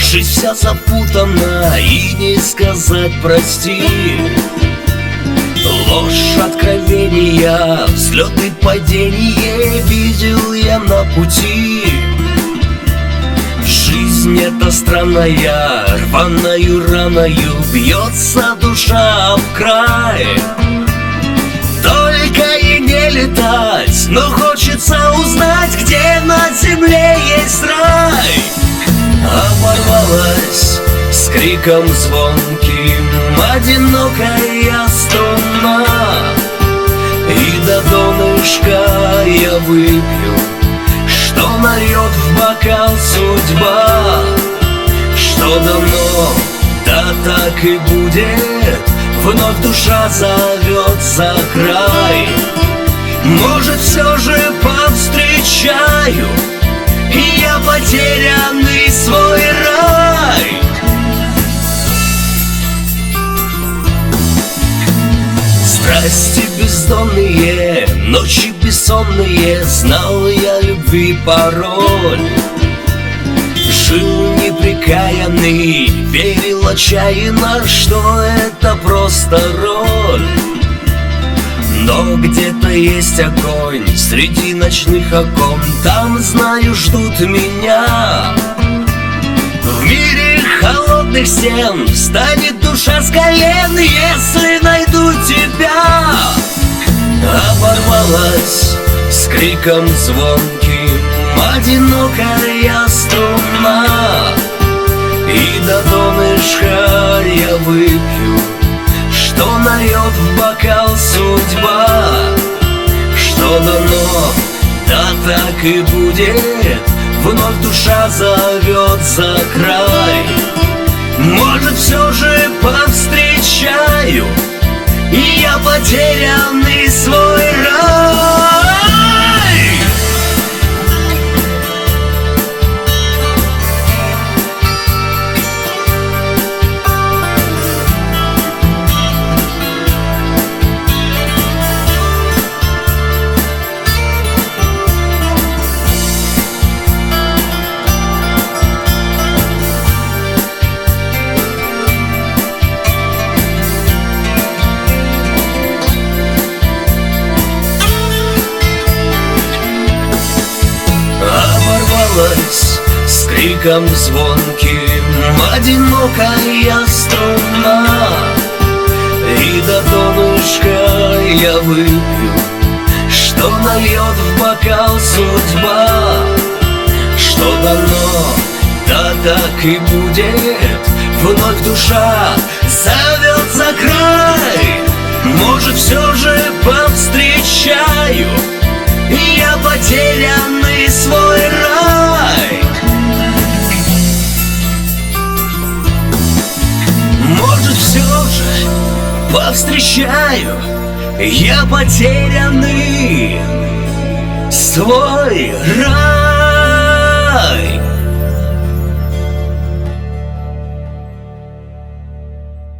Жизнь вся запутана, и не сказать прости. Ложь, откровения, взлеты, падения видел я на пути. Жизнь эта странная, рваною раною бьется душа об край. Только и не летать, но хочется узнать, где на земле есть рай. Оборвалась с криком звонким одинокая струна, и до донышка я выпью, что нальет в бокал судьба. Что дано, да так и будет, вновь душа зовет за край. Может, все же повстречаю и я потерянный свой рай. Страсти бездонные, ночи бессонные, знал я любви пароль. Жил непрекаянный, верил отчаянно, что это просто роль. Но где-то есть огонь среди ночных окон, там, знаю, ждут меня. В мире холодных стен встанет душа с колен, если найду тебя. Оборвалась с криком звонким одинокая струна, и до донышка я выпью, что нальет в бокал судьба. Что дано, да так и будет, вновь душа зовет за край. Может, все же повстречаю и я потерянный свой рай. С криком звонким одинокая струна, и до донышка я выпью, что нальет в бокал судьба. Что дано, да так и будет, вновь душа зовет за край. Может, все же повстречаю и я потерянный свой рай. Может, все же повстречаю я потерянный свой рай.